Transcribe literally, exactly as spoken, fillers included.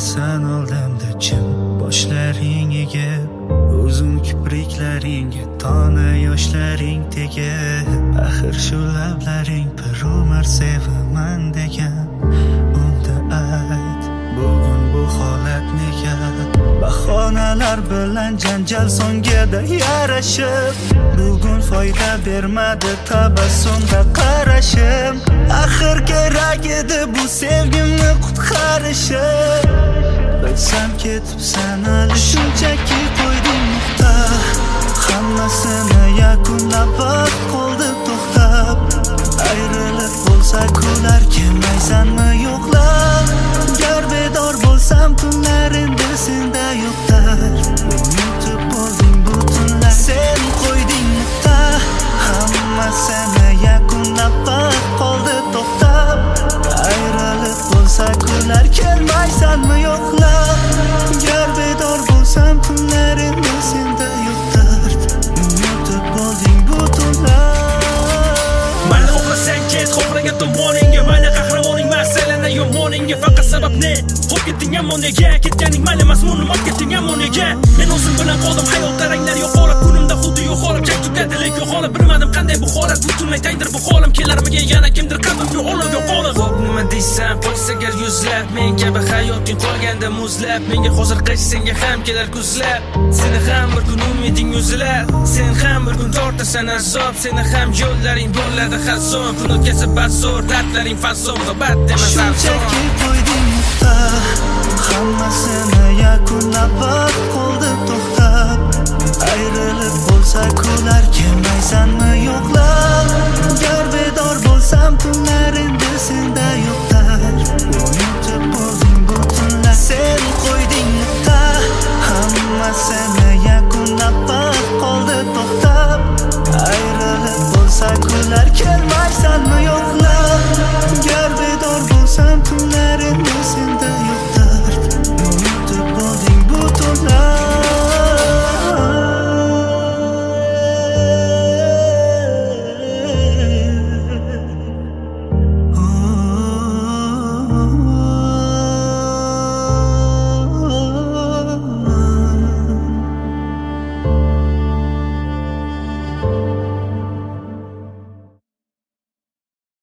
Qolmasan oldimda jim boshlaring egib, uzun kipriklaringga tona yoshlaring tegib, axir shu lablaring bir umr sevaman degan. Unda ayt, bugun bu holat nega? Bahonalar bilan janjal songgada yarashib, bugun foyda bermadi tabassumda qarashim. Axir kerak edi bu sevgimni qutqarishim. Bilsam ketibsan hali shunchaki qo'yding nuqta. Hammasini yakunlab vaqt qoldi to'xtab. Ayrilib bo'lsa kunlar kelmaysanmi yo'qlab? Gar bedor bo'lsam tunlar endi senda yo'qdir. Unutib bo'lding bu tunlar, sen qo'yding nuqta. Hammasini yakunlab vaqt qoldi to'xtab. Ayrilib bo'lsa kunlar kelmaysanmi yo'qlab? Gar bedor bo'lsam tunlar endi senda yo'qdir. Unutib bo'lding bu tunlar. Mayli xohlasang ket, xohlagan tomoningga, mayli qahramoning masalani yomoningga. Faqat sabab ne? Qo'yib ketding ammo nega? Ketganing mayli mazmunim olib ketding ammo nega? Men o'zim bilan qoldim, hayotda ranglar yo'qolib, kunimda xuddi yo'qolib, jang tugadi lek yo'qolib. Bilmadim qanday bu holat, butunlay tangdir bu holim. Kelarmiga yana kimdir qalbimga olib yo'qolib. Xo'p nima deysan? Qo'ysa agar yuzlab, men kabi hayoting qolganda muzlab, menga hozir qish senga ham kelar kuzlab. Seni ham bir kun umiding uzilar, sen ham bir kun tortasan azob, seni ham yo'llaring bo'ladi hason. Kun o'tkazib bazor, dardlaring fason, g'ibat demas arzon. Shunchaki qo'yding nuqta, hammasini yakunlab vaqt qoldi to'xtab. Ayrilib bo'lsa kunlar kelmaysanmi yo'qlab? Gar bedor bo'lsam tunlar